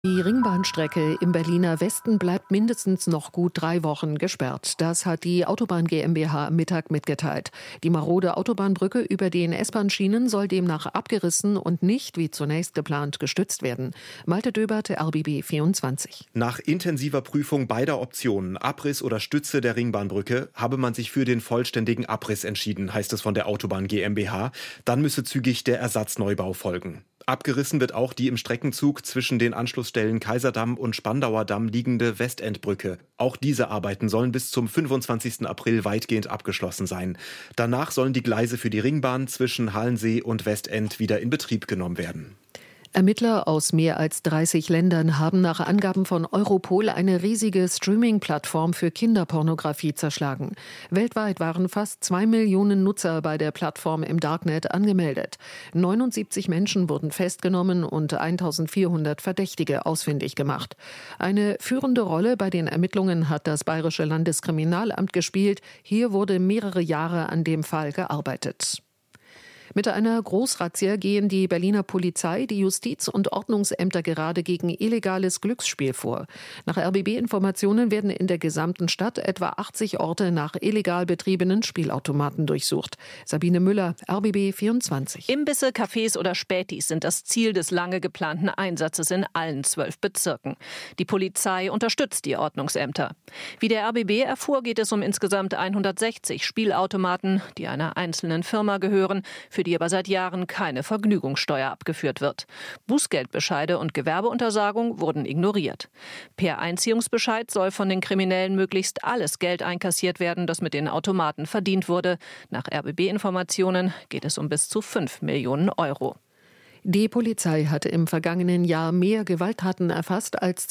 Die Ringbahnstrecke im Berliner Westen bleibt mindestens noch gut 3 Wochen gesperrt. Das hat die Autobahn GmbH am Mittag mitgeteilt. Die marode Autobahnbrücke über den S-Bahn-Schienen soll demnach abgerissen und nicht, wie zunächst geplant, gestützt werden. Malte Döbert, RBB 24. Nach intensiver Prüfung beider Optionen, Abriss oder Stütze der Ringbahnbrücke, habe man sich für den vollständigen Abriss entschieden, heißt es von der Autobahn GmbH. Dann müsse zügig der Ersatzneubau folgen. Abgerissen wird auch die im Streckenzug zwischen den Anschlussstellen Kaiserdamm und Spandauer Damm liegende Westendbrücke. Auch diese Arbeiten sollen bis zum 25. April weitgehend abgeschlossen sein. Danach sollen die Gleise für die Ringbahn zwischen Halensee und Westend wieder in Betrieb genommen werden. Ermittler aus mehr als 30 Ländern haben nach Angaben von Europol eine riesige Streaming-Plattform für Kinderpornografie zerschlagen. Weltweit waren fast 2 Millionen Nutzer bei der Plattform im Darknet angemeldet. 79 Menschen wurden festgenommen und 1400 Verdächtige ausfindig gemacht. Eine führende Rolle bei den Ermittlungen hat das Bayerische Landeskriminalamt gespielt. Hier wurde mehrere Jahre an dem Fall gearbeitet. Mit einer Großrazzia gehen die Berliner Polizei, die Justiz- und Ordnungsämter gerade gegen illegales Glücksspiel vor. Nach RBB-Informationen werden in der gesamten Stadt etwa 80 Orte nach illegal betriebenen Spielautomaten durchsucht. Sabine Müller, RBB 24. Imbisse, Cafés oder Spätis sind das Ziel des lange geplanten Einsatzes in allen 12 Bezirken. Die Polizei unterstützt die Ordnungsämter. Wie der RBB erfuhr, geht es um insgesamt 160 Spielautomaten, die einer einzelnen Firma gehören, für die aber seit Jahren keine Vergnügungssteuer abgeführt wird. Bußgeldbescheide und Gewerbeuntersagung wurden ignoriert. Per Einziehungsbescheid soll von den Kriminellen möglichst alles Geld einkassiert werden, das mit den Automaten verdient wurde. Nach RBB-Informationen geht es um bis zu 5 Millionen Euro. Die Polizei hatte im vergangenen Jahr mehr Gewalttaten erfasst als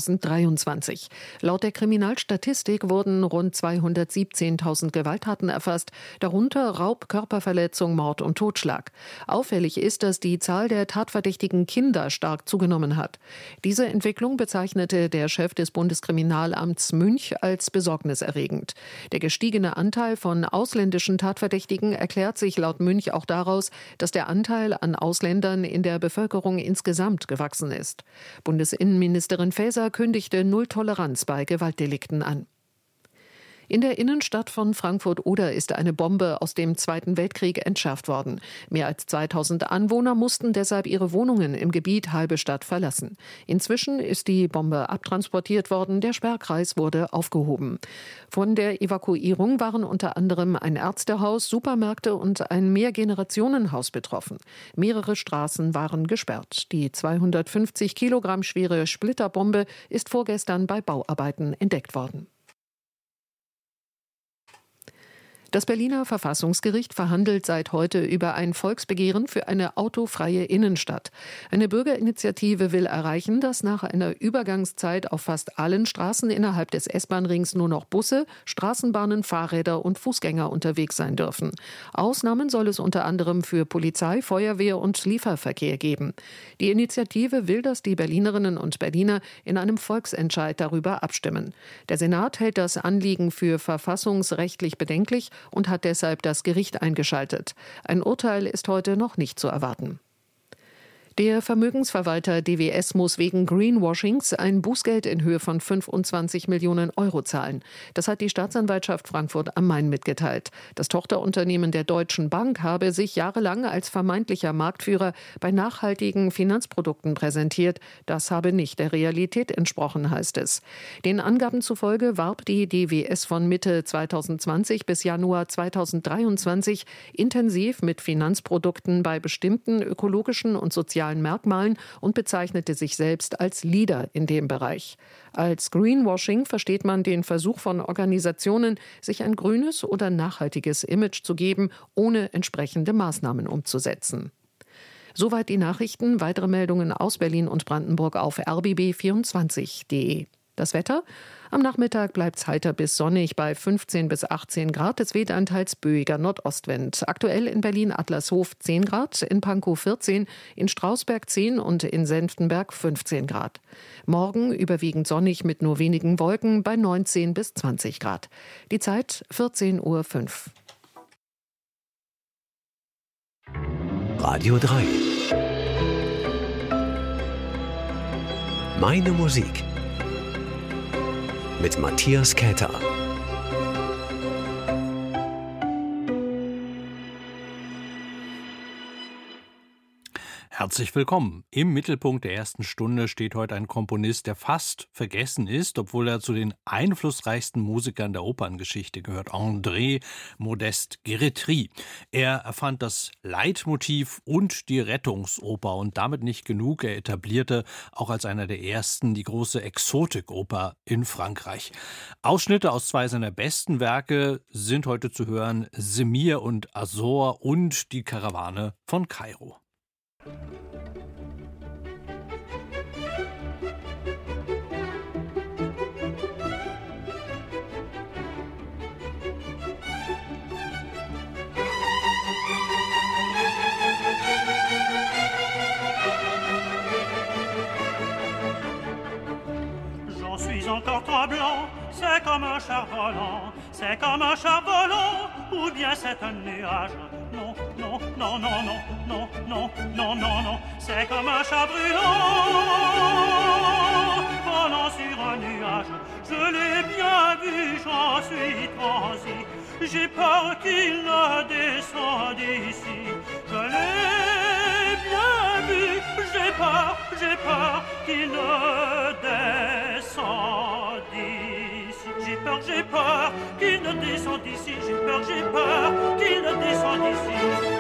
2023. Laut der Kriminalstatistik wurden rund 217.000 Gewalttaten erfasst, darunter Raub, Körperverletzung, Mord und Totschlag. Auffällig ist, dass die Zahl der tatverdächtigen Kinder stark zugenommen hat. Diese Entwicklung bezeichnete der Chef des Bundeskriminalamts Münch als besorgniserregend. Der gestiegene Anteil von ausländischen Tatverdächtigen erklärt sich laut Münch auch daraus, dass der Anteil an Ausländern in der Bevölkerung insgesamt gewachsen ist. Bundesinnenministerin Faeser kündigte Null-Toleranz bei Gewaltdelikten an. In der Innenstadt von Frankfurt-Oder ist eine Bombe aus dem Zweiten Weltkrieg entschärft worden. Mehr als 2000 Anwohner mussten deshalb ihre Wohnungen im Gebiet Halberstadt verlassen. Inzwischen ist die Bombe abtransportiert worden, der Sperrkreis wurde aufgehoben. Von der Evakuierung waren unter anderem ein Ärztehaus, Supermärkte und ein Mehrgenerationenhaus betroffen. Mehrere Straßen waren gesperrt. Die 250 Kilogramm schwere Splitterbombe ist vorgestern bei Bauarbeiten entdeckt worden. Das Berliner Verfassungsgericht verhandelt seit heute über ein Volksbegehren für eine autofreie Innenstadt. Eine Bürgerinitiative will erreichen, dass nach einer Übergangszeit auf fast allen Straßen innerhalb des S-Bahn-Rings nur noch Busse, Straßenbahnen, Fahrräder und Fußgänger unterwegs sein dürfen. Ausnahmen soll es unter anderem für Polizei, Feuerwehr und Lieferverkehr geben. Die Initiative will, dass die Berlinerinnen und Berliner in einem Volksentscheid darüber abstimmen. Der Senat hält das Anliegen für verfassungsrechtlich bedenklich und hat deshalb das Gericht eingeschaltet. Ein Urteil ist heute noch nicht zu erwarten. Der Vermögensverwalter DWS muss wegen Greenwashings ein Bußgeld in Höhe von 25 Millionen Euro zahlen. Das hat die Staatsanwaltschaft Frankfurt am Main mitgeteilt. Das Tochterunternehmen der Deutschen Bank habe sich jahrelang als vermeintlicher Marktführer bei nachhaltigen Finanzprodukten präsentiert. Das habe nicht der Realität entsprochen, heißt es. Den Angaben zufolge warb die DWS von Mitte 2020 bis Januar 2023 intensiv mit Finanzprodukten bei bestimmten ökologischen und sozialen Merkmalen und bezeichnete sich selbst als Leader in dem Bereich. Als Greenwashing versteht man den Versuch von Organisationen, sich ein grünes oder nachhaltiges Image zu geben, ohne entsprechende Maßnahmen umzusetzen. Soweit die Nachrichten. Weitere Meldungen aus Berlin und Brandenburg auf rbb24.de. Das Wetter? Am Nachmittag bleibt es heiter bis sonnig bei 15 bis 18 Grad. Es weht ein teils böiger Nordostwind. Aktuell in Berlin-Adlershof 10 Grad, in Pankow 14, in Strausberg 10 und in Senftenberg 15 Grad. Morgen überwiegend sonnig mit nur wenigen Wolken bei 19 bis 20 Grad. Die Zeit 14:05 Uhr. Radio 3 Meine Musik mit Matthias Käther. Herzlich willkommen. Im Mittelpunkt der ersten Stunde steht heute ein Komponist, der fast vergessen ist, obwohl er zu den einflussreichsten Musikern der Operngeschichte gehört, André Modeste Guerretry. Er erfand das Leitmotiv und die Rettungsoper und damit nicht genug. Er etablierte auch als einer der ersten die große Exotikoper in Frankreich. Ausschnitte aus zwei seiner besten Werke sind heute zu hören: Semir und Azor und die Karawane von Kairo. J'en suis encore tremblant, c'est comme un char volant, c'est comme un char volant, ou bien c'est un nuage. Non, non, non, non, non, non, non, non, non, non, c'est comme un chat brûlant, volant sur un nuage. Je l'ai bien vu, j'en suis transi, j'ai peur qu'il ne descende ici. Je l'ai bien vu, j'ai peur qu'il ne descende ici. J'ai peur qu'il ne descende ici. J'ai peur qu'il ne descende ici.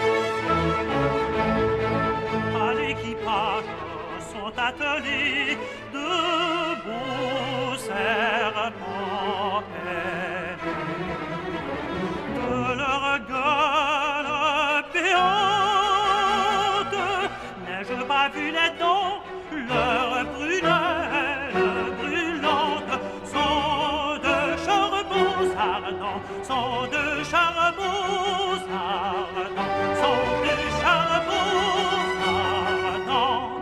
À l'équipage sont attelés de beaux serpents de leur gueule béante. N'ai-je pas vu les dents, leurs prunelles brûlantes sont de charbons ardents, sont de charbons ardents, sont de charbons ardents.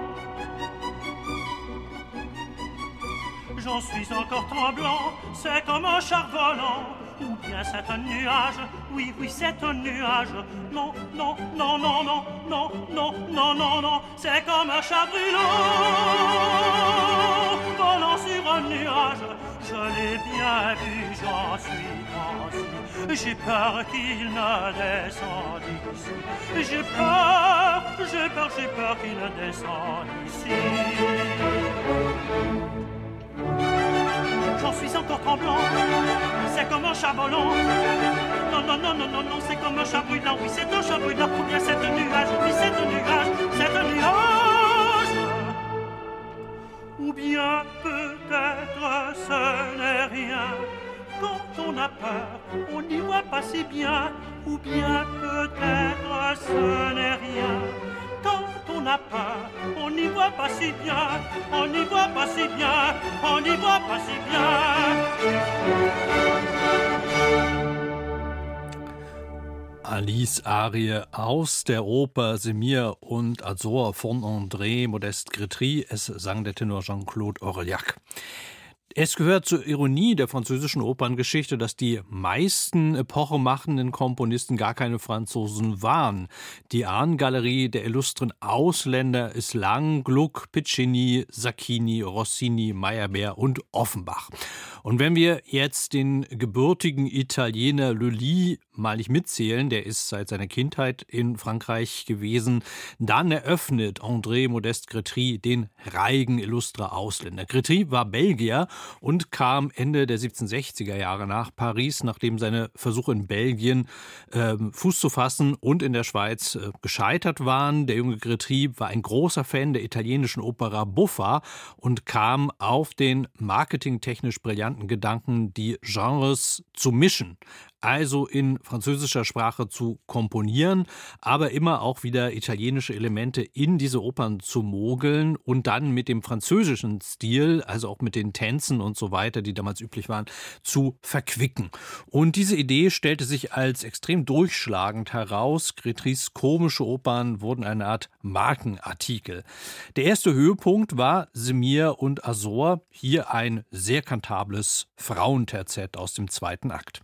J'en suis encore tremblant, c'est comme un char volant, ou bien c'est un nuage, oui, oui, c'est un nuage. Non, non, non, non, non, non, non, non, non, non, c'est comme un chat brûlant, volant sur un nuage. Je l'ai bien vu, j'en suis transi. J'ai peur qu'il ne descende ici. J'ai peur qu'il ne descende ici. J'en suis encore tremblant, c'est comme un chat volant. Non, non, non, non, non, non, c'est comme un chat brûlant. Oui, c'est un chat brûlant, ou bien c'est un nuage. Oui, c'est un nuage, c'est un nuage. Ou bien peut-être ce n'est rien. Quand on a peur, on n'y voit pas si bien. Ou bien peut-être ce n'est rien. Quand on a peur, on n'y voit pas si bien, on n'y voit pas si bien, on n'y voit pas si bien. Alice Arie aus der Oper Semir und Azor von André Modeste Guerretry. Es sang der Tenor Jean-Claude Aurillac. Es gehört zur Ironie der französischen Operngeschichte, dass die meisten epochemachenden Komponisten gar keine Franzosen waren. Die Ahnengalerie der illustren Ausländer ist lang: Gluck, Piccini, Sacchini, Rossini, Meyerbeer und Offenbach. Und wenn wir jetzt den gebürtigen Italiener Lully mal nicht mitzählen, der ist seit seiner Kindheit in Frankreich gewesen, dann eröffnet André Modeste Guerretry den Reigen illustrer Ausländer. Guerretry war Belgier und kam Ende der 1760er Jahre nach Paris, nachdem seine Versuche in Belgien Fuß zu fassen und in der Schweiz gescheitert waren. Der junge Guerretry war ein großer Fan der italienischen Opera buffa und kam auf den marketingtechnisch brillanten Gedanken, die Genres zu mischen. Also in französischer Sprache zu komponieren, aber immer auch wieder italienische Elemente in diese Opern zu mogeln und dann mit dem französischen Stil, also auch mit den Tänzen und so weiter, die damals üblich waren, zu verquicken. Und diese Idee stellte sich als extrem durchschlagend heraus. Guerretrys komische Opern wurden eine Art Markenartikel. Der erste Höhepunkt war Semir und Azor, hier ein sehr kantables Frauenterzett aus dem zweiten Akt.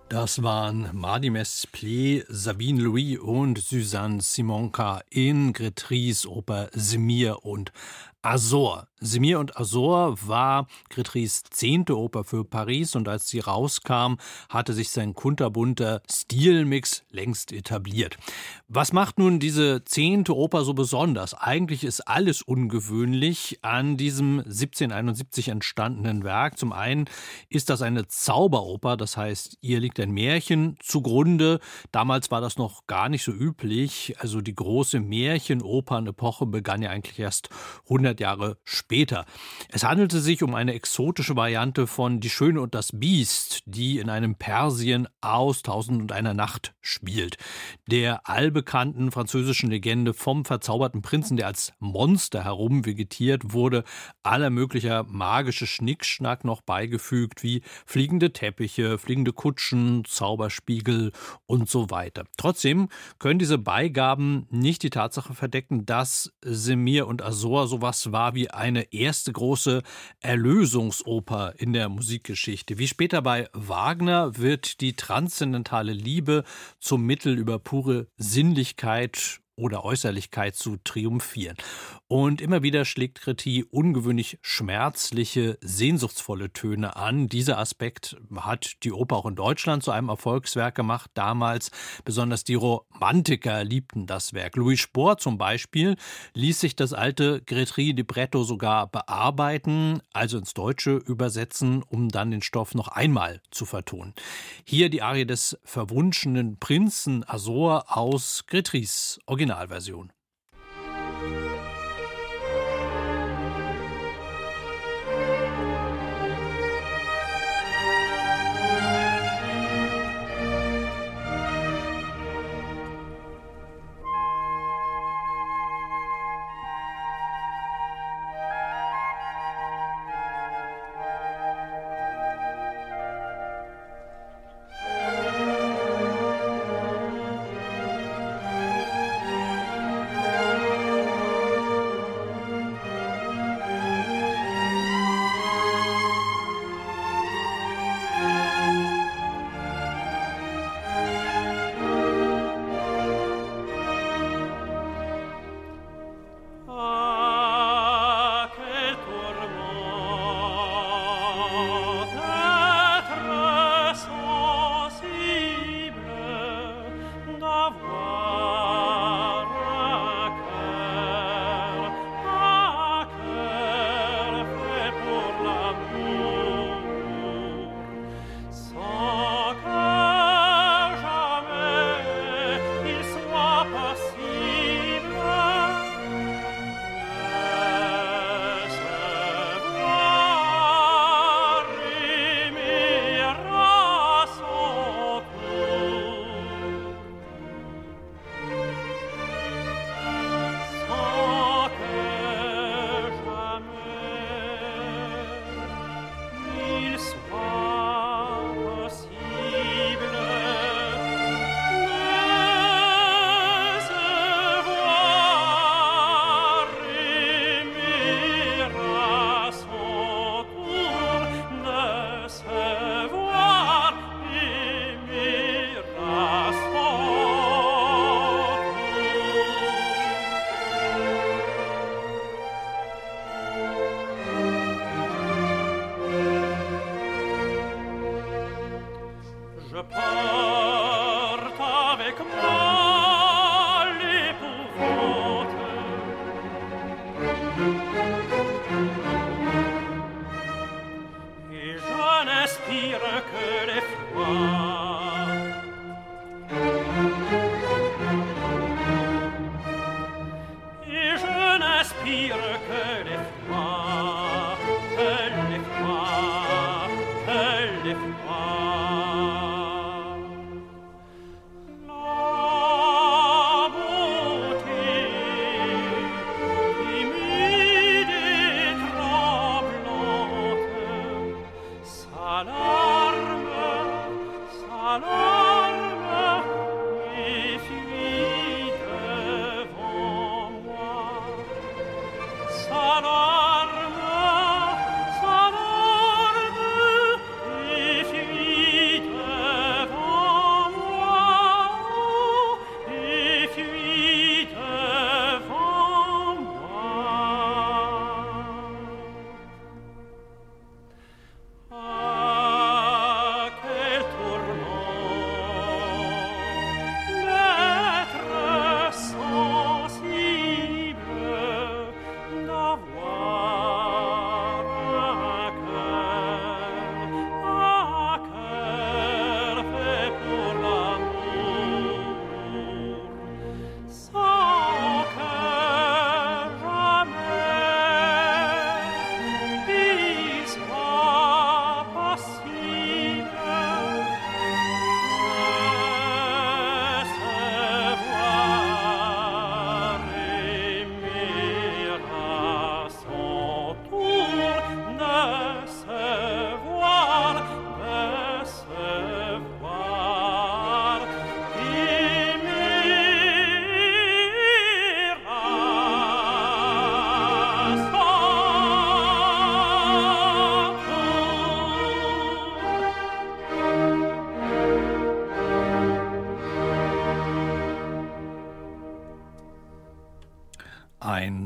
Das waren Mardi Mesplé, Sabine Louis und Suzanne Simonka in Grétrys Oper Semir und Azor. Semir und Azor war Grétrys 10. Oper für Paris und als sie rauskam, hatte sich sein kunterbunter Stilmix längst etabliert. Was macht nun diese 10. Oper so besonders? Eigentlich ist alles ungewöhnlich an diesem 1771 entstandenen Werk. Zum einen ist das eine Zauberoper, das heißt, ihr liegt ein Märchen zugrunde. Damals war das noch gar nicht so üblich. Also die große Märchenopernepoche begann ja eigentlich erst 100 Jahre später. Es handelte sich um eine exotische Variante von Die Schöne und das Biest, die in einem Persien aus 1001 Nacht spielt. Der allbekannten französischen Legende vom verzauberten Prinzen, der als Monster herumvegetiert, wurde aller möglicher magische Schnickschnack noch beigefügt, wie fliegende Teppiche, fliegende Kutschen, Zauberspiegel und so weiter. Trotzdem können diese Beigaben nicht die Tatsache verdecken, dass Semir und Azor sowas war wie eine erste große Erlösungsoper in der Musikgeschichte. Wie später bei Wagner wird die transzendentale Liebe zum Mittel über pure Sinnlichkeit oder Äußerlichkeit zu triumphieren. Und immer wieder schlägt Grétry ungewöhnlich schmerzliche, sehnsuchtsvolle Töne an. Dieser Aspekt hat die Oper auch in Deutschland zu einem Erfolgswerk gemacht. Damals besonders die Romantiker liebten das Werk. Louis Spohr zum Beispiel ließ sich das alte Grétry-Libretto sogar bearbeiten, also ins Deutsche übersetzen, um dann den Stoff noch einmal zu vertonen. Hier die Arie des verwunschenen Prinzen Azor aus Grétrys Originalversion. Salarme,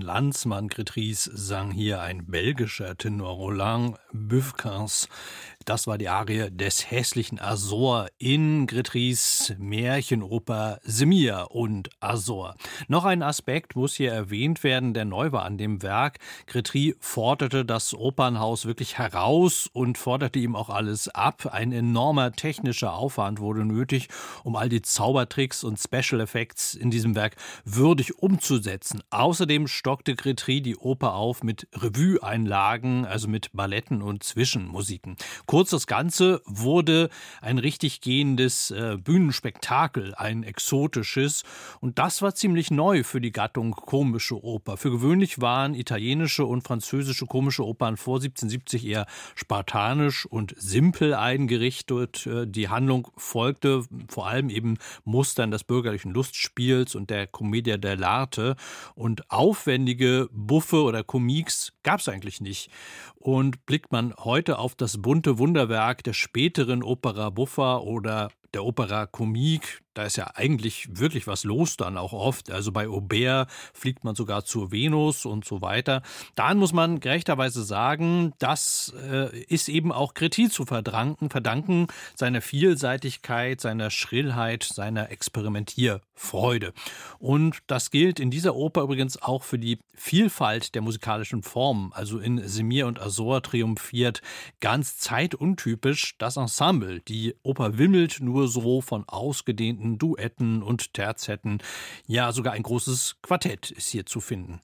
Landsmann Grétrys sang hier ein belgischer Tenor, Roland Boeufkens. Das war die Arie des hässlichen Azor in Grétrys Märchenoper Semir und Azor. Noch ein Aspekt muss hier erwähnt werden, der neu war an dem Werk. Grétry forderte das Opernhaus wirklich heraus und forderte ihm auch alles ab. Ein enormer technischer Aufwand wurde nötig, um all die Zaubertricks und Special Effects in diesem Werk würdig umzusetzen. Außerdem stockte Grétry die Oper auf mit Revue-Einlagen, also mit Balletten und Zwischenmusiken. Kurz, das Ganze wurde ein richtig gehendes Bühnenspektakel, ein exotisches. Und das war ziemlich neu für die Gattung komische Oper. Für gewöhnlich waren italienische und französische komische Opern vor 1770 eher spartanisch und simpel eingerichtet. Die Handlung folgte vor allem eben Mustern des bürgerlichen Lustspiels und der Commedia dell'arte. Und aufwendige Buffe oder Comiques gab es eigentlich nicht. Und blickt man heute auf das bunte Wunderwerk der späteren Opera buffa oder der Opera Comique, da ist ja eigentlich wirklich was los dann auch oft. Also bei Aubert fliegt man sogar zur Venus und so weiter. Daran muss man gerechterweise sagen, das ist eben auch Grétry zu verdanken, seiner Vielseitigkeit, seiner Schrillheit, seiner Experimentierfreude. Und das gilt in dieser Oper übrigens auch für die Vielfalt der musikalischen Formen. Also in Semir und Azor triumphiert ganz zeituntypisch das Ensemble. Die Oper wimmelt nur so von ausgedehnten Duetten und Terzetten. Ja, sogar ein großes Quartett ist hier zu finden.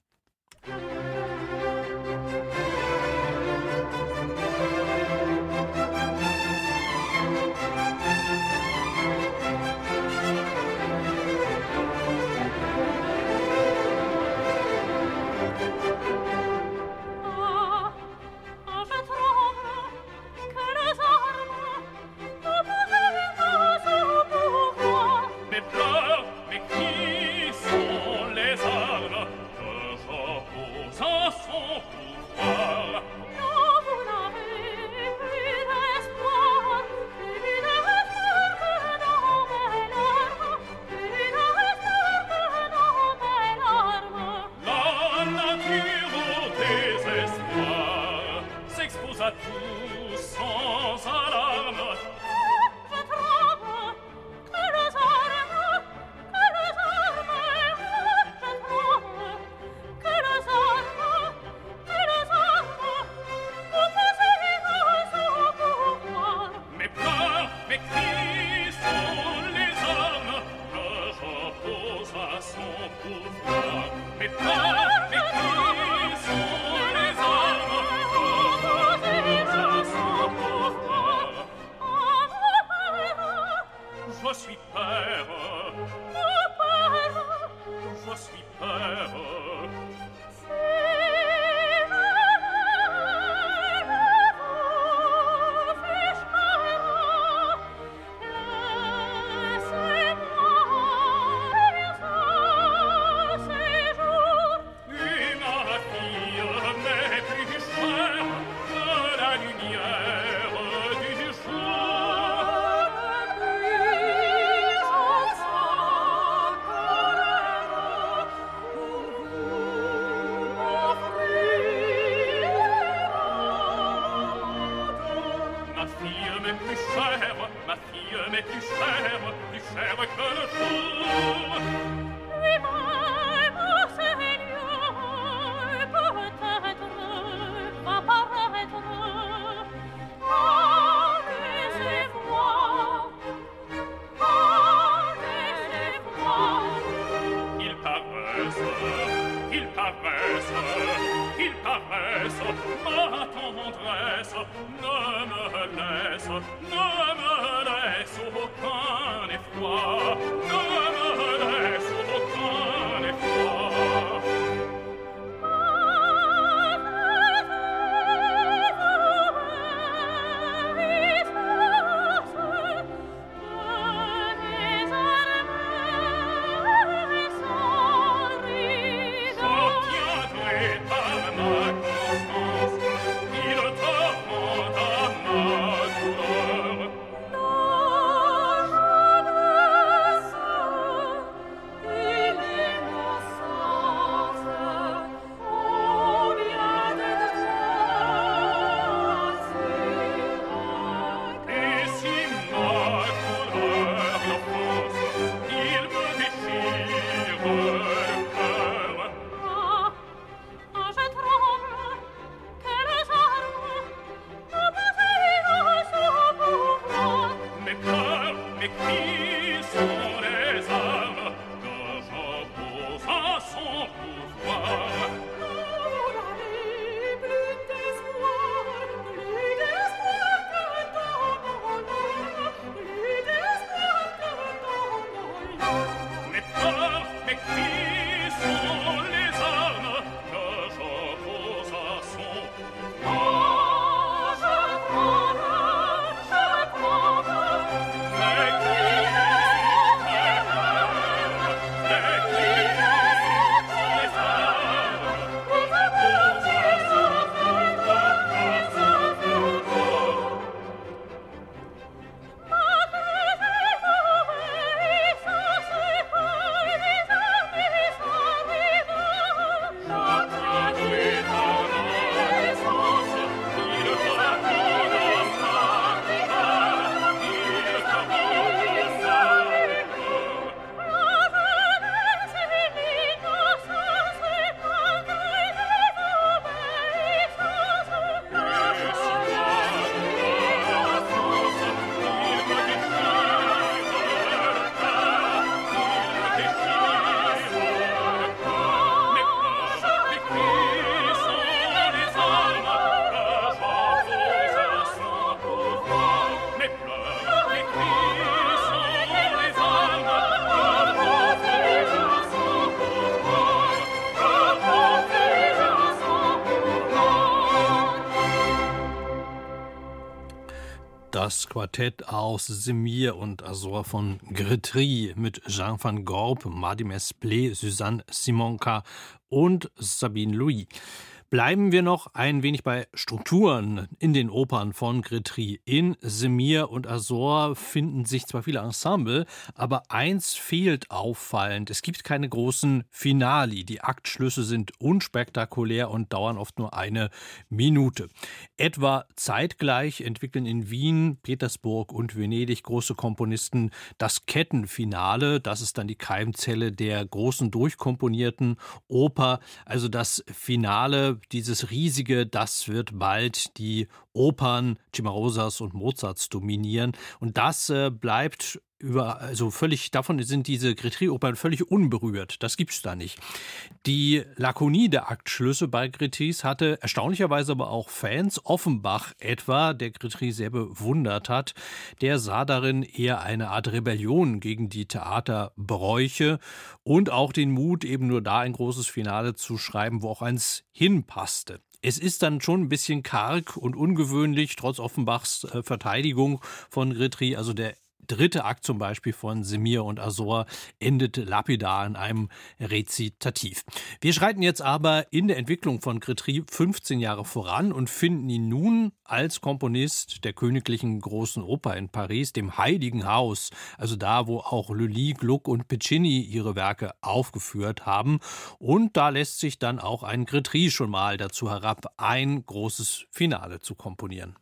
Das Quartett aus Semir und Azor von Gretry mit Jean van Gorp, Madi Mesplé, Suzanne Simonka und Sabine Louis. Bleiben wir noch ein wenig bei Strukturen in den Opern von Gretry. In Semir und Azor finden sich zwar viele Ensemble, aber eins fehlt auffallend. Es gibt keine großen Finali. Die Aktschlüsse sind unspektakulär und dauern oft nur eine Minute. Etwa zeitgleich entwickeln in Wien, Petersburg und Venedig große Komponisten das Kettenfinale. Das ist dann die Keimzelle der großen durchkomponierten Oper. Also das Finale, dieses riesige, das wird bald die Opern Cimarosas und Mozarts dominieren. Und das bleibt völlig, davon sind diese Gretry-Opern völlig unberührt. Das gibt's da nicht. Die Lakonie der Aktschlüsse bei Gretrys hatte erstaunlicherweise aber auch Fans. Offenbach etwa, der Gretry sehr bewundert hat, der sah darin eher eine Art Rebellion gegen die Theaterbräuche und auch den Mut, eben nur da ein großes Finale zu schreiben, wo auch eins hinpasste. Es ist dann schon ein bisschen karg und ungewöhnlich, trotz Offenbachs Verteidigung von Gretry. Also der dritte Akt zum Beispiel von Semir und Azor endet lapidar in einem Rezitativ. Wir schreiten jetzt aber in der Entwicklung von Gretry 15 Jahre voran und finden ihn nun als Komponist der Königlichen Großen Oper in Paris, dem Heiligen Haus, also da, wo auch Lully, Gluck und Piccini ihre Werke aufgeführt haben. Und da lässt sich dann auch ein Gretry schon mal dazu herab, ein großes Finale zu komponieren.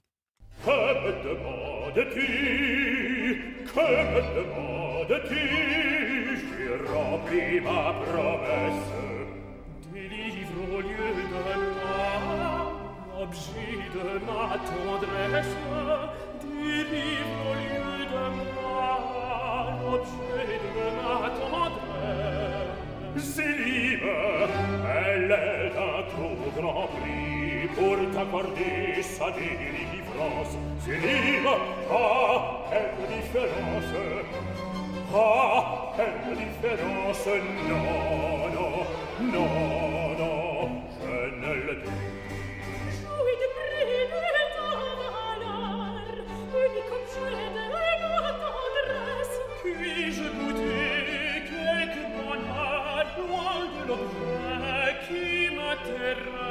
Que me demandes-tu? J'ai rempli ma promesse. Délivre au lieu de moi l'objet de ma tendresse. Délivre au lieu de moi l'objet de ma tendresse. Céline, elle est un trop grand prix pour t'accorder sa délivrance. Céline, ah, quelle différence! Ah, quelle différence! Non, non, non, non, je ne le dis. Jouis de prix de ton valeur, unique objet de ma tendresse. Puis-je goûter quelque bonheur loin de l'objet qui m'intéresse?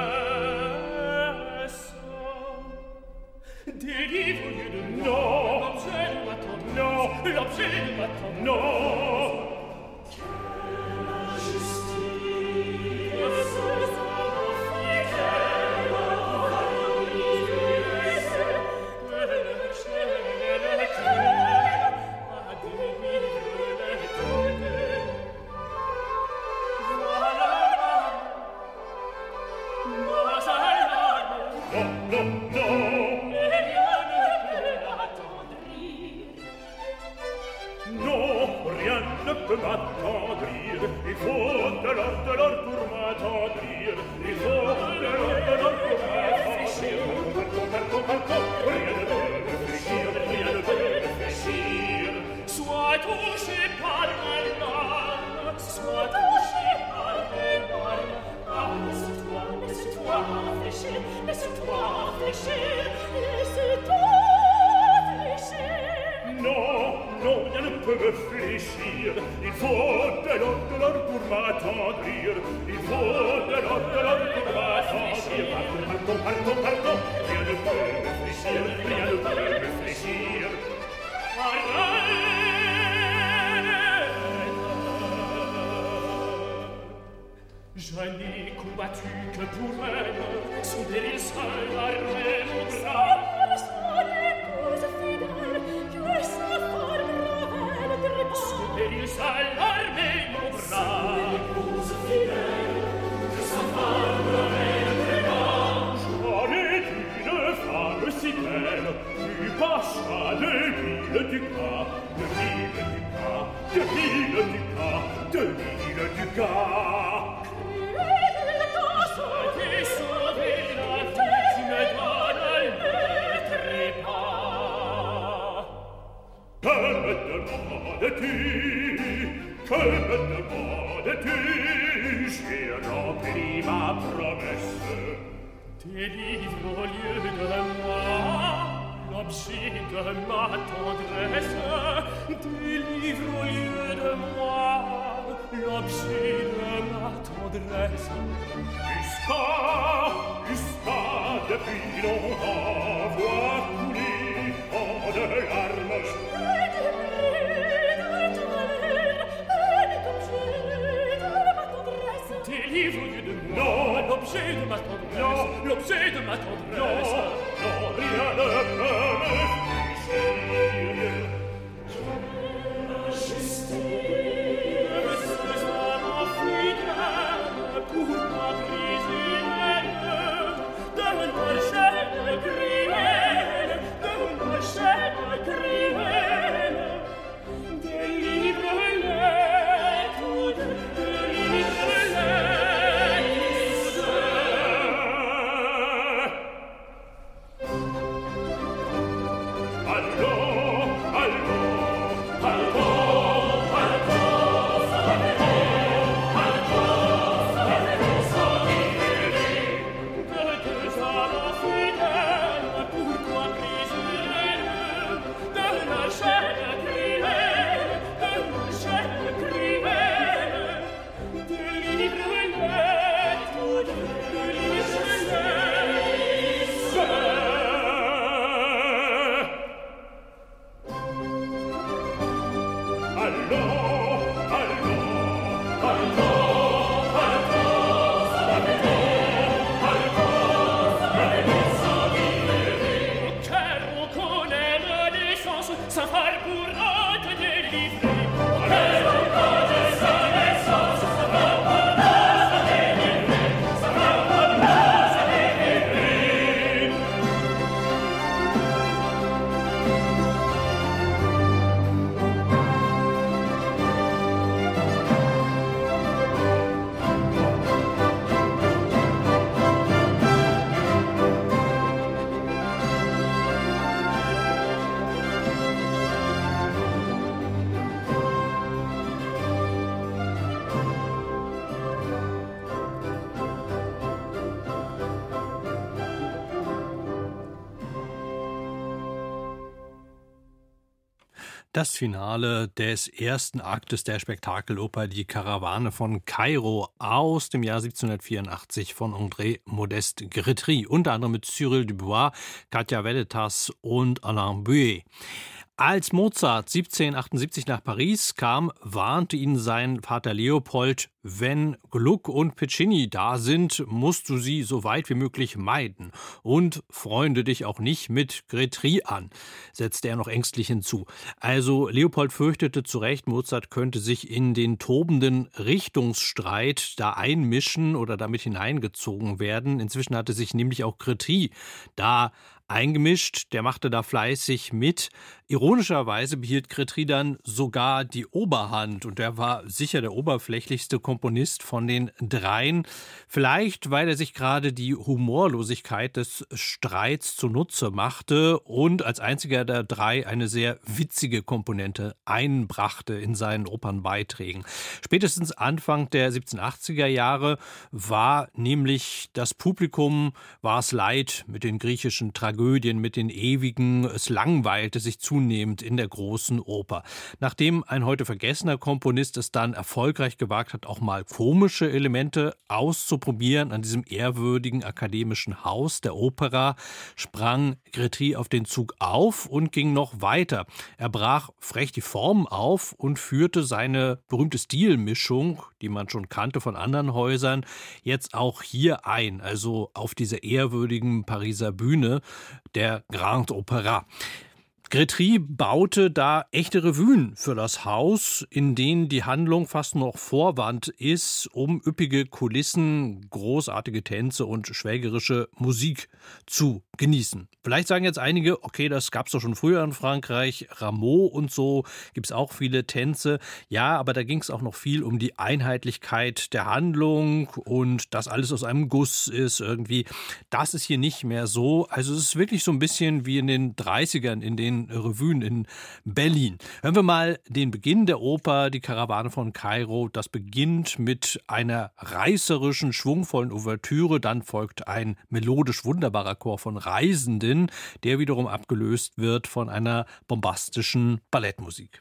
Délivre au lieu de non, l'objet de ma tendresse. Non, l'objet de ma tendresse. Non. Quelle injustice! Peut m'attendrir, il faut de l'or pour m'attendrir, il faut de l'or pour m'attendrir. Rien ne peut réfléchir. Sois touché par ma larme, sois touché par mes larmes. Ah, laisse-toi réfléchir, laisse-toi réfléchir, laisse-toi réfléchir. Non, non, rien ne peut me fléchir. Il faut de l'or pour m'attendrir. Il faut de l'or pour m'attendrir. Pardon, rien ne peut me fléchir, rien ne peut me fléchir. Arrête! Je n'ai combattu que pour elle, son péril seul armé mon bras. Son épouse fidèle, que sa forme ravelle trépas. Son péril seul armé mon bras. Son épouse fidèle, que sa forme ravelle trépas. J'en ai une femme si belle, du pacha de l'île du Cas, de l'île du Cas, de l'île du Cas, de l'île du Cas. Que me demandes-tu? J'ai rempli ma promesse. Délivre au lieu de moi l'objet de ma tendresse, délivre au lieu de moi l'objet de ma tendresse. Jusqu'à depuis longtemps voir couler tant de larmes. Délivre au lieu de moi l'objet de ma tendresse. L'objet de ma tendresse. Non, rien ne peut me fuir. Majesté, sois mon fidèle pour ma prisonnière. De ma chaîne cruelle, de ma chaîne cruelle. Délivre-les toutes, délivre-les. Das Finale des ersten Aktes der Spektakeloper Die Karawane von Kairo aus dem Jahr 1784 von André Modeste Grétry, unter anderem mit Cyril Dubois, Katja Velletas und Alain Buet. Als Mozart 1778 nach Paris kam, warnte ihn sein Vater Leopold: Wenn Gluck und Piccini da sind, musst du sie so weit wie möglich meiden und freunde dich auch nicht mit Grétry an, setzte er noch ängstlich hinzu. Also Leopold fürchtete zu Recht, Mozart könnte sich in den tobenden Richtungsstreit da einmischen oder damit hineingezogen werden. Inzwischen hatte sich nämlich auch Grétry da eingemischt, der machte da fleißig mit. Ironischerweise behielt Grétry dann sogar die Oberhand und er war sicher der oberflächlichste Komponist von den dreien. Vielleicht, weil er sich gerade die Humorlosigkeit des Streits zunutze machte und als einziger der drei eine sehr witzige Komponente einbrachte in seinen Opernbeiträgen. Spätestens Anfang der 1780er Jahre war nämlich das Publikum, war es leid mit den griechischen Tragödien, mit den ewigen, es langweilte sich zunehmend in der großen Oper. Nachdem ein heute vergessener Komponist es dann erfolgreich gewagt hat, auch mal komische Elemente auszuprobieren an diesem ehrwürdigen akademischen Haus der Opera, sprang Grétry auf den Zug auf und ging noch weiter. Er brach frech die Form auf und führte seine berühmte Stilmischung, die man schon kannte von anderen Häusern, jetzt auch hier ein, also auf dieser ehrwürdigen Pariser Bühne, der Grand Opéra. Grétry baute da echte Revuen für das Haus, in denen die Handlung fast noch Vorwand ist, um üppige Kulissen, großartige Tänze und schwelgerische Musik zu genießen. Vielleicht sagen jetzt einige, okay, das gab es doch schon früher in Frankreich, Rameau und so, gibt es auch viele Tänze. Ja, aber da ging es auch noch viel um die Einheitlichkeit der Handlung und dass alles aus einem Guss ist irgendwie. Das ist hier nicht mehr so. Also es ist wirklich so ein bisschen wie in den 30ern, in den Revuen in Berlin. Hören wir mal den Beginn der Oper, die Karawane von Kairo. Das beginnt mit einer reißerischen, schwungvollen Ouvertüre. Dann folgt ein melodisch wunderbarer Chor von Reisenden, der wiederum abgelöst wird von einer bombastischen Ballettmusik.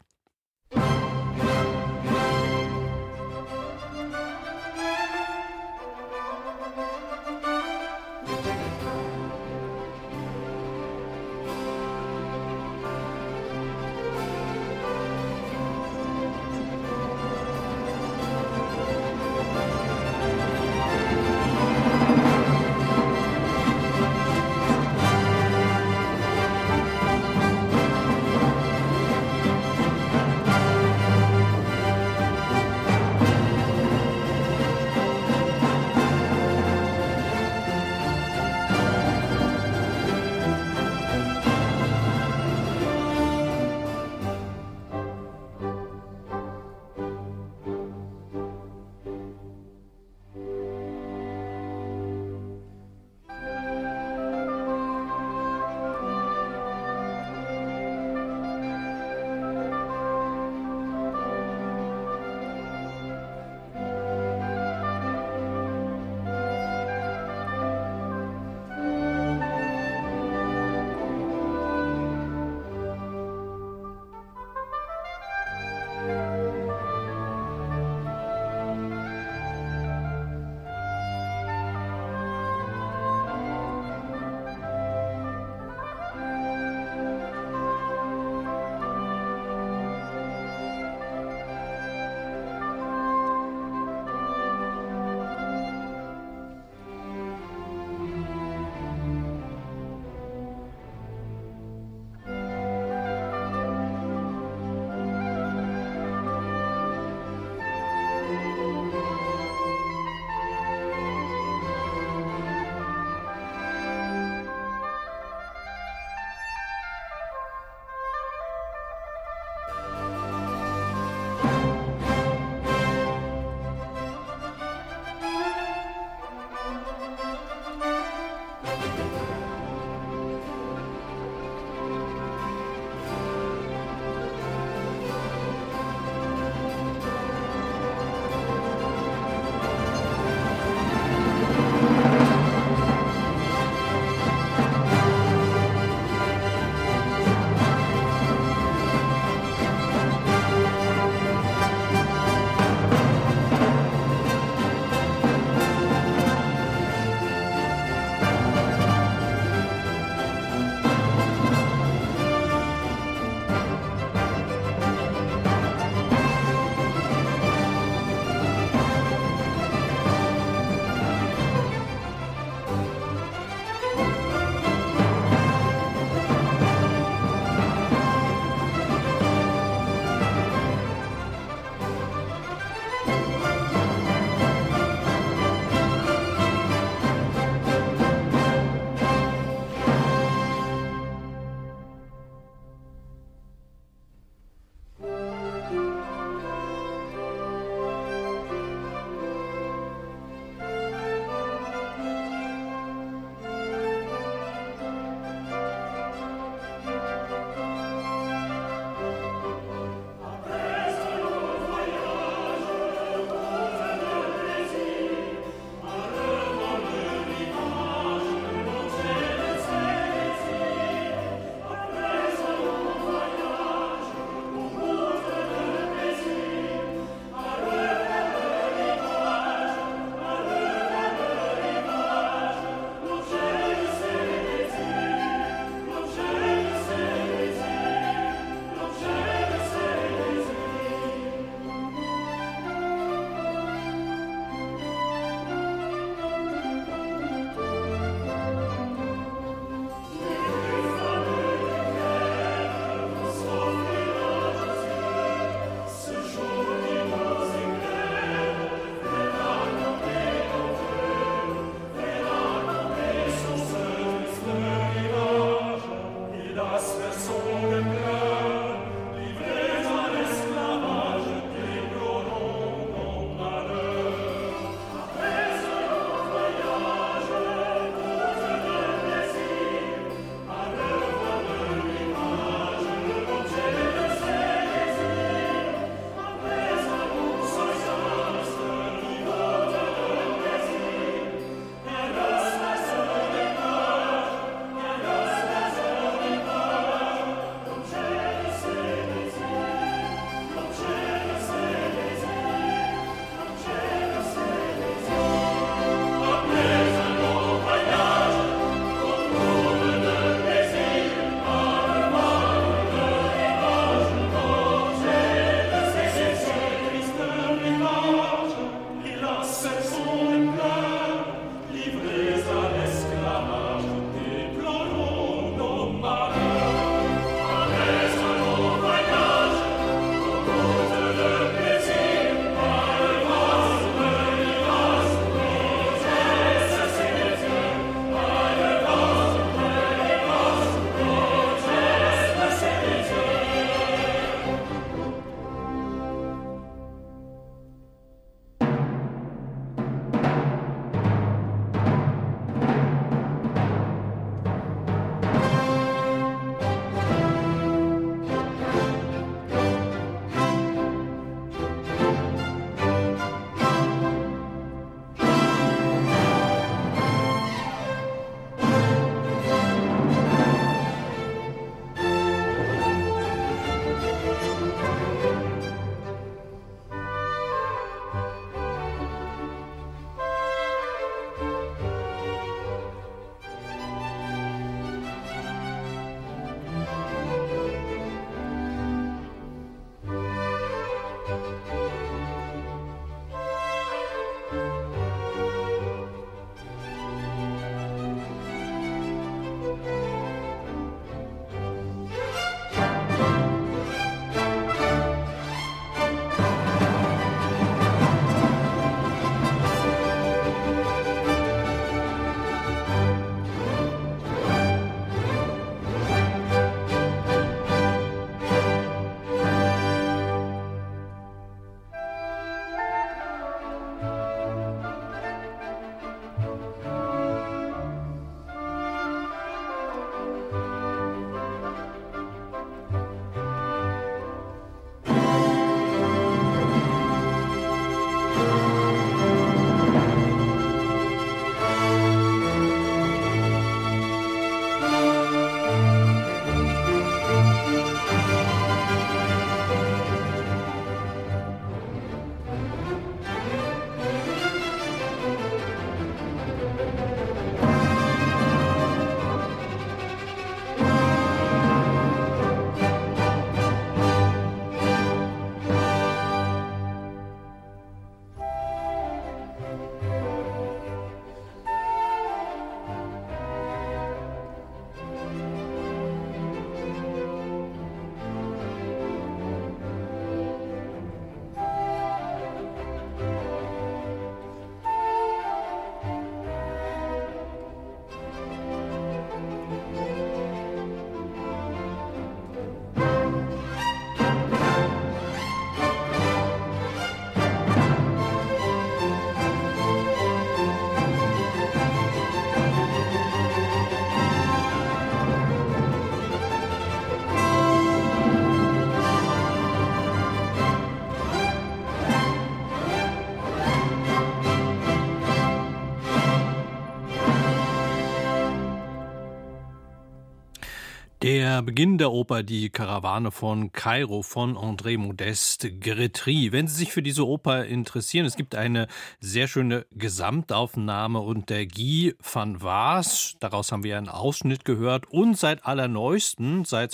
Der Beginn der Oper Die Karawane von Kairo von André Modeste Grétry. Wenn Sie sich für diese Oper interessieren, es gibt eine sehr schöne Gesamtaufnahme unter Guy van Waas. Daraus haben wir einen Ausschnitt gehört. Und seit allerneuesten, seit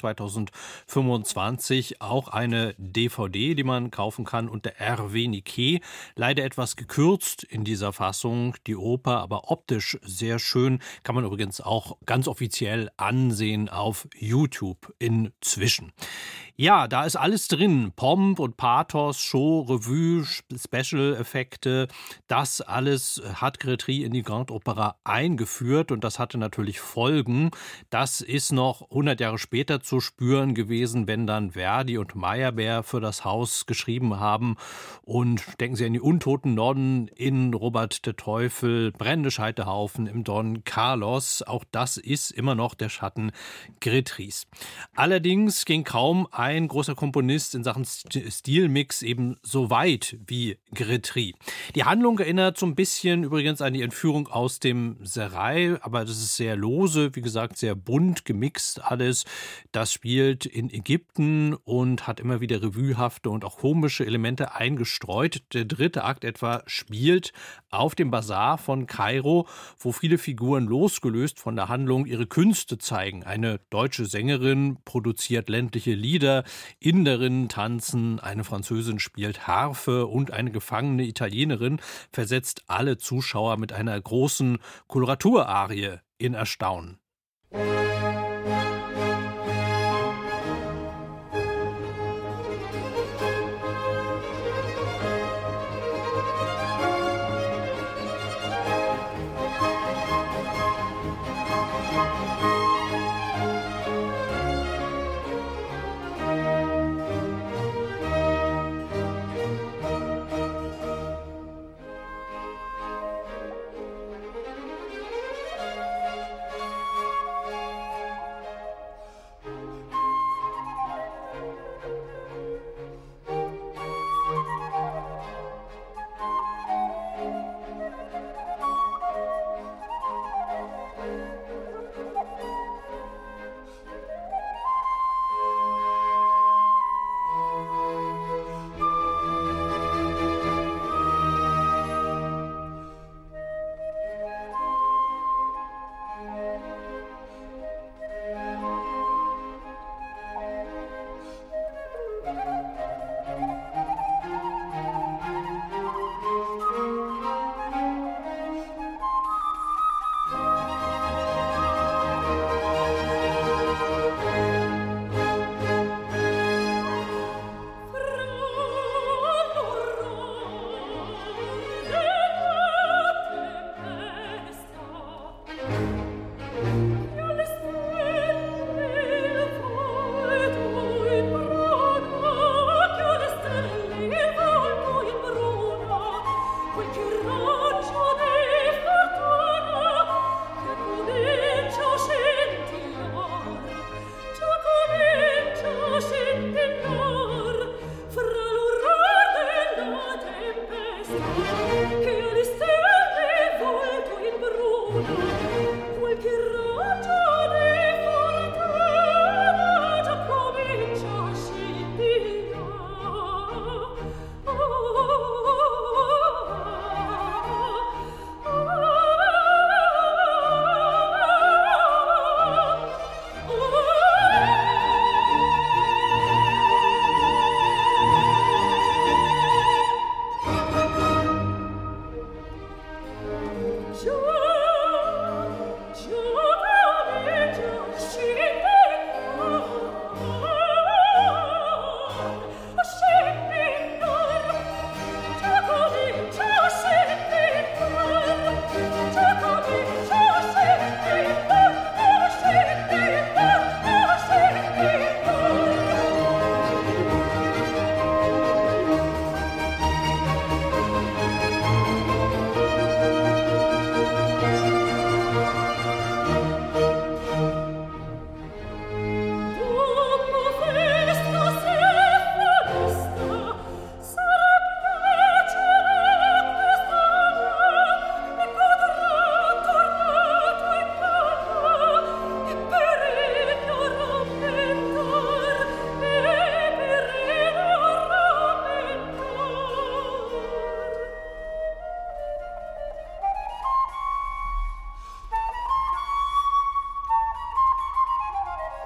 2025, auch eine DVD, die man kaufen kann unter Hervé Niquet. Leider etwas gekürzt in dieser Fassung, die Oper, aber optisch sehr schön. Kann man übrigens auch ganz offiziell ansehen auf YouTube inzwischen. Ja, da ist alles drin. Pomp und Pathos, Show, Revue, Special-Effekte. Das alles hat Grétry in die Grande Opera eingeführt und das hatte natürlich Folgen. Das ist noch 100 Jahre später zu spüren gewesen, wenn dann Verdi und Meyerbeer für das Haus geschrieben haben. Und denken Sie an die Untoten Nonnen in Robert der Teufel, Brennende Scheiterhaufen im Don Carlos. Auch das ist immer noch der Schatten Grétrys. Allerdings ging kaum ein großer Komponist in Sachen Stilmix eben so weit wie Grétry. Die Handlung erinnert so ein bisschen übrigens an die Entführung aus dem Serail, aber das ist sehr lose, wie gesagt, sehr bunt gemixt alles. Das spielt in Ägypten und hat immer wieder revuehafte und auch komische Elemente eingestreut. Der dritte Akt etwa spielt auf dem Basar von Kairo, wo viele Figuren losgelöst von der Handlung ihre Künste zeigen. Eine deutsche Sängerin produziert ländliche Lieder, Inderinnen tanzen, eine Französin spielt Harfe und eine gefangene Italienerin versetzt alle Zuschauer mit einer großen Koloratuararie in Erstaunen.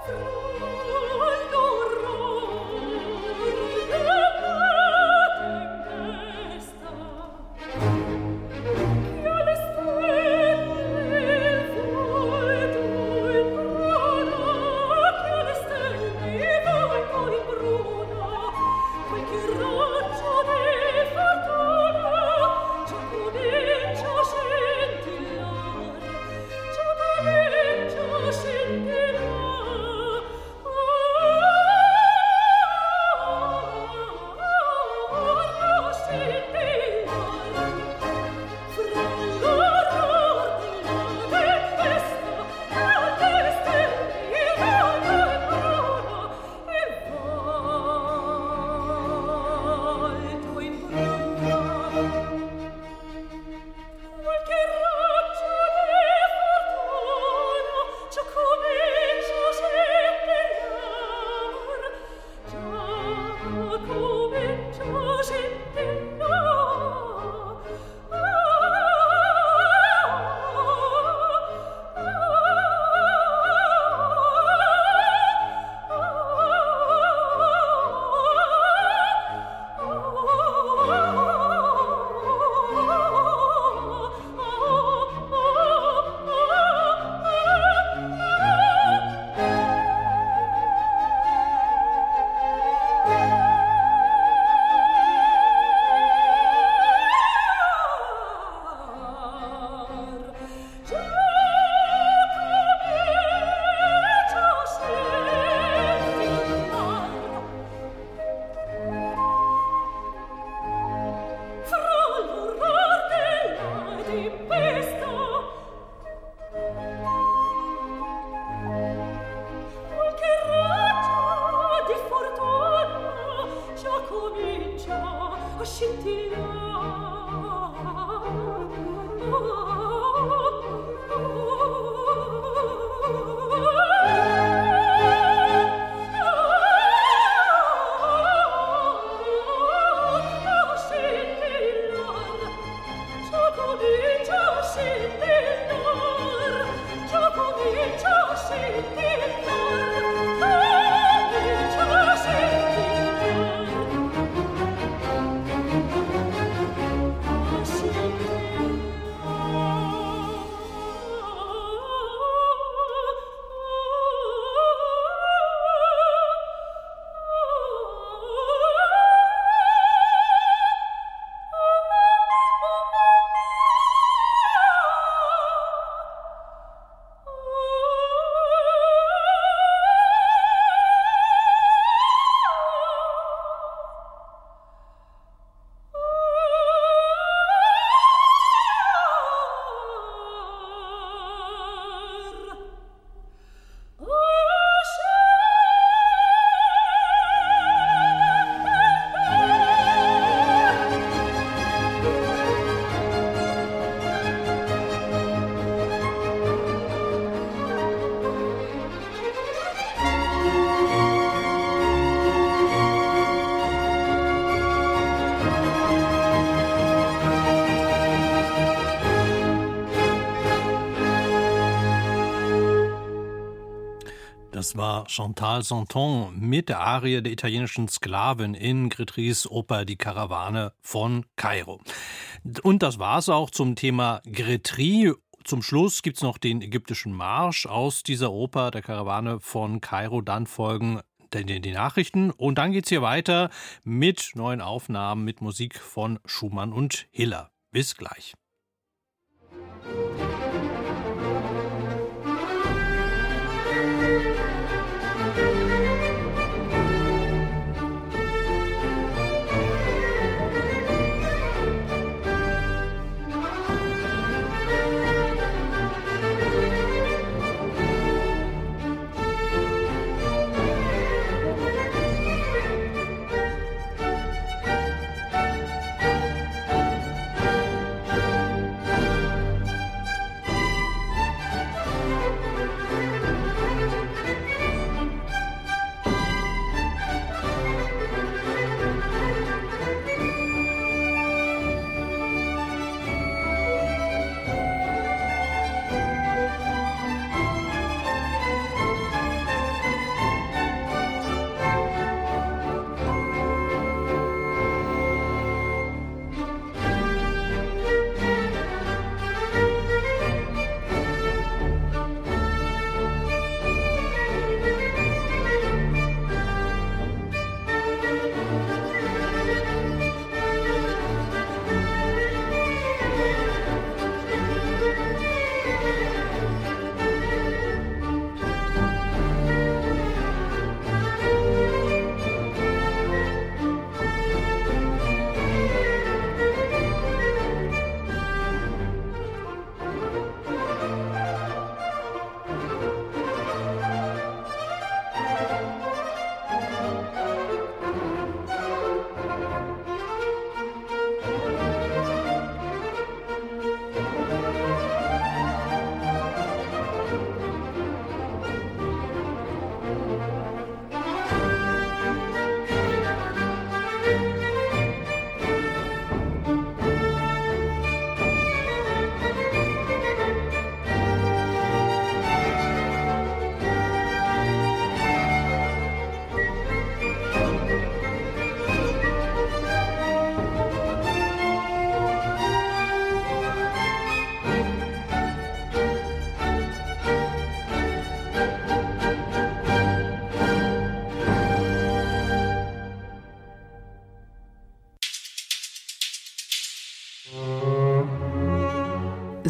Das war Chantal Santon mit der Arie der italienischen Sklavin in Grétrys Oper Die Karawane von Kairo. Und das war es auch zum Thema Grétry. Zum Schluss gibt es noch den ägyptischen Marsch aus dieser Oper der Karawane von Kairo. Dann folgen die Nachrichten und dann geht es hier weiter mit neuen Aufnahmen mit Musik von Schumann und Hiller. Bis gleich.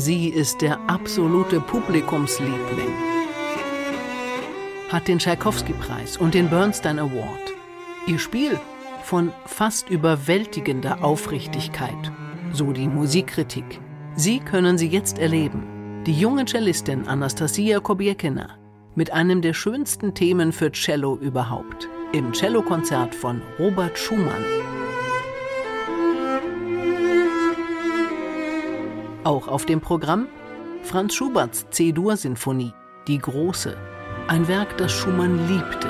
Sie ist der absolute Publikumsliebling. Hat den Tschaikowski-Preis und den Bernstein Award. Ihr Spiel von fast überwältigender Aufrichtigkeit, so die Musikkritik. Sie können sie jetzt erleben. Die junge Cellistin Anastasia Kobiekina mit einem der schönsten Themen für Cello überhaupt. Im Cellokonzert von Robert Schumann. Auch auf dem Programm Franz Schuberts C-Dur-Sinfonie, die große. Ein Werk, das Schumann liebte.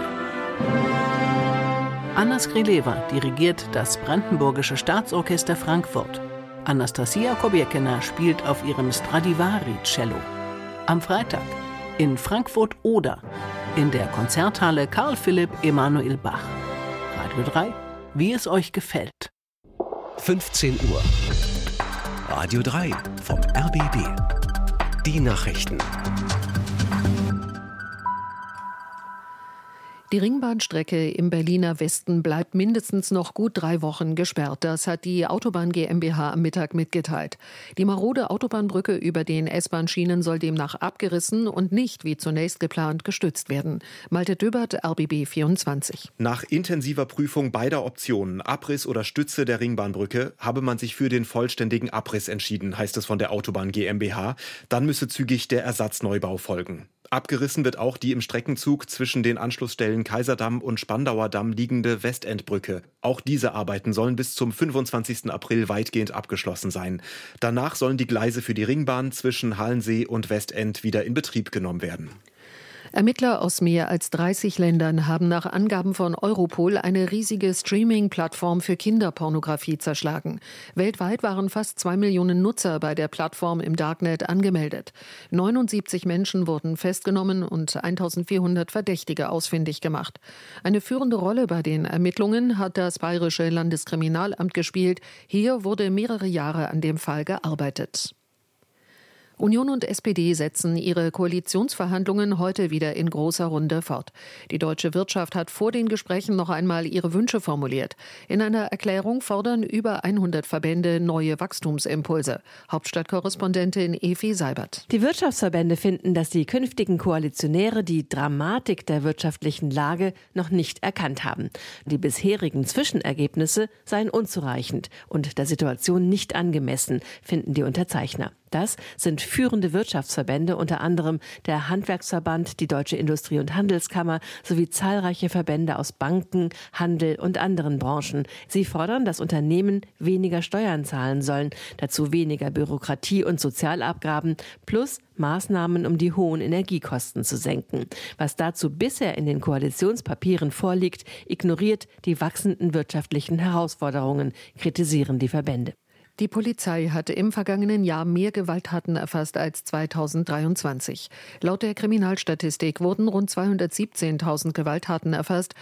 Anna Skrileva dirigiert das Brandenburgische Staatsorchester Frankfurt. Anastasia Kobiekina spielt auf ihrem Stradivari-Cello. Am Freitag in Frankfurt-Oder in der Konzerthalle Karl Philipp Emanuel Bach. Radio 3, wie es euch gefällt. 15 Uhr. Radio 3 vom RBB. Die Nachrichten. Die Ringbahnstrecke im Berliner Westen bleibt mindestens noch gut 3 Wochen gesperrt. Das hat die Autobahn GmbH am Mittag mitgeteilt. Die marode Autobahnbrücke über den S-Bahn-Schienen soll demnach abgerissen und nicht, wie zunächst geplant, gestützt werden. Malte Döbert, RBB 24. Nach intensiver Prüfung beider Optionen, Abriss oder Stütze der Ringbahnbrücke, habe man sich für den vollständigen Abriss entschieden, heißt es von der Autobahn GmbH. Dann müsse zügig der Ersatzneubau folgen. Abgerissen wird auch die im Streckenzug zwischen den Anschlussstellen Kaiserdamm und Spandauer Damm liegende Westendbrücke. Auch diese Arbeiten sollen bis zum 25. April weitgehend abgeschlossen sein. Danach sollen die Gleise für die Ringbahn zwischen Halensee und Westend wieder in Betrieb genommen werden. Ermittler aus mehr als 30 Ländern haben nach Angaben von Europol eine riesige Streaming-Plattform für Kinderpornografie zerschlagen. Weltweit waren fast 2 Millionen Nutzer bei der Plattform im Darknet angemeldet. 79 Menschen wurden festgenommen und 1400 Verdächtige ausfindig gemacht. Eine führende Rolle bei den Ermittlungen hat das Bayerische Landeskriminalamt gespielt. Hier wurde mehrere Jahre an dem Fall gearbeitet. Union und SPD setzen ihre Koalitionsverhandlungen heute wieder in großer Runde fort. Die deutsche Wirtschaft hat vor den Gesprächen noch einmal ihre Wünsche formuliert. In einer Erklärung fordern über 100 Verbände neue Wachstumsimpulse. Hauptstadtkorrespondentin Evi Seibert. Die Wirtschaftsverbände finden, dass die künftigen Koalitionäre die Dramatik der wirtschaftlichen Lage noch nicht erkannt haben. Die bisherigen Zwischenergebnisse seien unzureichend und der Situation nicht angemessen, finden die Unterzeichner. Das sind führende Wirtschaftsverbände, unter anderem der Handwerksverband, die Deutsche Industrie- und Handelskammer sowie zahlreiche Verbände aus Banken, Handel und anderen Branchen. Sie fordern, dass Unternehmen weniger Steuern zahlen sollen, dazu weniger Bürokratie und Sozialabgaben plus Maßnahmen, um die hohen Energiekosten zu senken. Was dazu bisher in den Koalitionspapieren vorliegt, ignoriert die wachsenden wirtschaftlichen Herausforderungen, kritisieren die Verbände. Die Polizei hatte im vergangenen Jahr mehr Gewalttaten erfasst als 2023. Laut der Kriminalstatistik wurden rund 217.000 Gewalttaten erfasst.